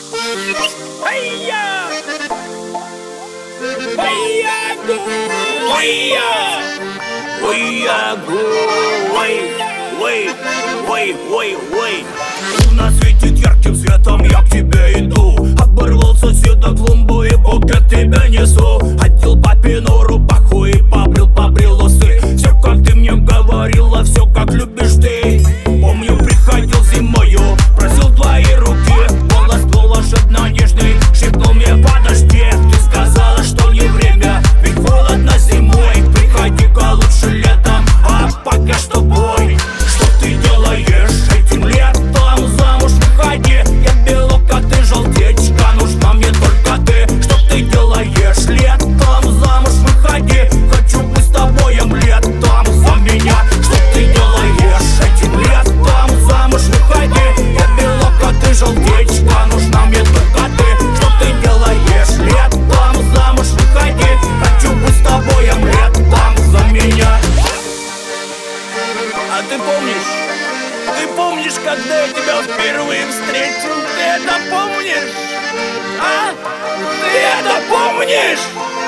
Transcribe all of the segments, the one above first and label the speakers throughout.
Speaker 1: Луна светит ярким светом, я к тебе иду. Оборвал соседа клумбу и букет тебе несу. Одел папину рубаху и побрил усы. Все как ты мне говорила, все как любишь ты. Помню, приходил зимою, просил твои руки. Голос был волшебно нежный, шепнул мне подожди. Ты сказала, что не время, ведь холодно зимой. Приходи-ка лучше летом, а пока что бой. Что ты делаешь этим летом? Замуж выходи, я белок, а ты желтечка. Нужна мне только ты. Что ты делаешь летом? Замуж выходи, хочу быть с тобой летом за меня. Что ты делаешь этим летом? Замуж выходи, я белок, а ты желтечка. Нужна мне только ты. Что ты делаешь летом? Замуж выходи, хочу быть с тобой летом за меня. А ты помнишь? Ты помнишь, когда я тебя впервые встретил? Ты это помнишь? А? Ты это помнишь?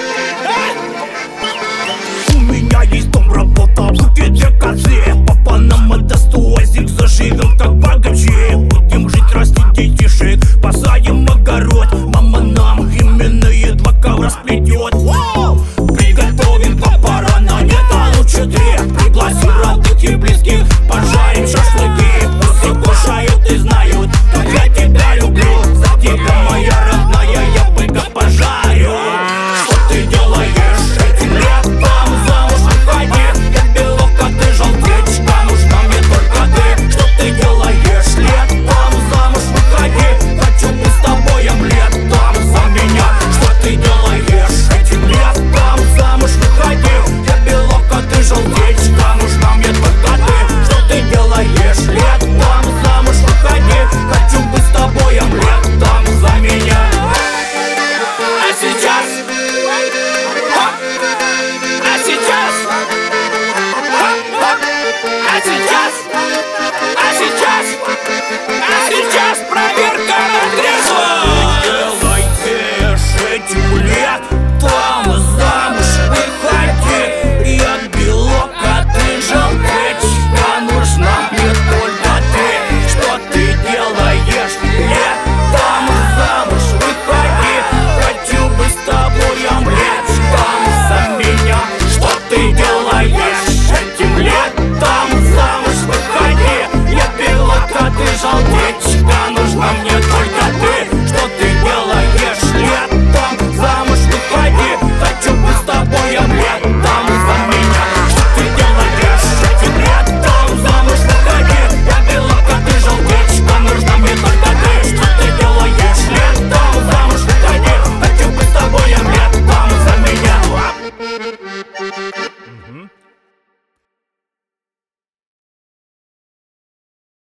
Speaker 1: А? У меня есть дом, работа, букете косы. Папа нам отдаст уазик, заживем как богачи. Будем жить, растить детишек, посадим огород. Мама нам именные два ковра сплетет. Приготовим папа рано, нет, а лучше ты. Пригласи родных и близких, пожарим шашлыки. Все кушают и знают, как я тебя люблю. За тебя, моя родная, я быка пожарю. Что ты делаешь этим летом? Замуж выходи, я белок, а ты желтечка. Нужна мне только ты. Что ты делаешь летом? Замуж выходи, хочу быть с тобой летом за меня. Что ты делаешь этим летом? Замуж выходи, я белок, а ты желтечка. Нужна мне только ты. Что ты делаешь летом? Замуж выходи, хочу быть с тобой летом за меня. А сейчас? А сейчас? А сейчас? А сейчас? А сейчас проверка на трезвость. Делаешь этим летом? Замуж выходи, я белок, а ты желтечка. Нужна мне только ты. Что ты делаешь летом? Замуж выходи, хочу быть с тобой летом за меня. Что ты делаешь этим летом? Замуж выходи, я белок, а ты желтечка. Нужна мне только